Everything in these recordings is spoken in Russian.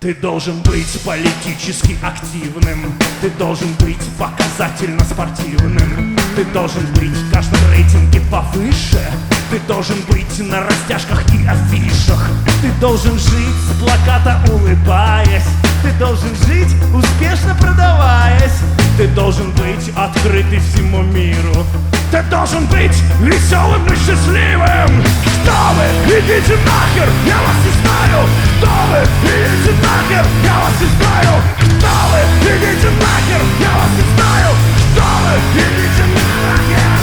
Ты должен быть политически активным, ты должен быть показательно спортивным, ты должен быть в каждом рейтинге повыше, ты должен быть на растяжках и афишах, ты должен жить с плаката улыбаясь, ты должен жить успешно продаваясь, ты должен быть открытый всему миру, ты должен быть веселым и счастливым. Кто вы? Идите нахер, я вас не знаю. Кто вы? Идите нахер, я вас не знаю. Кто вы? Идите нахер, я вас не знаю. Кто вы? Идите нахер.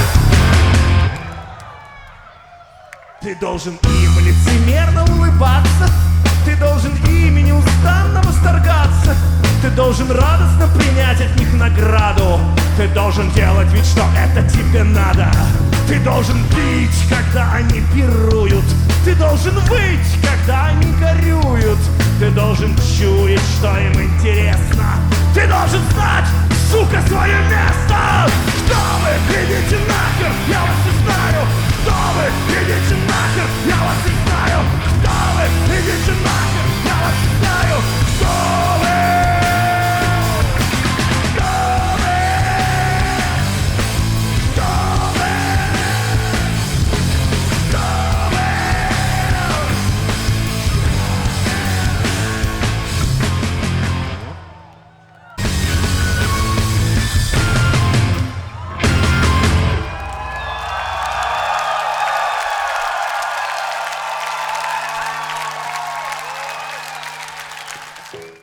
Ты должен им лицемерно улыбаться, ты должен ими неустанно восторгаться, ты должен радостно принять от них награду, ты должен делать вид, что это тебе надо, ты должен пить, когда они пируют, ты должен выть, когда они горюют, ты должен чуять, что им интересно, ты должен знать, сука, свое место. Кто вы? Идите нахер, я вас не знаю. Кто вы? Идите нахер, я вас не знаю. Кто вы? Идите нахер.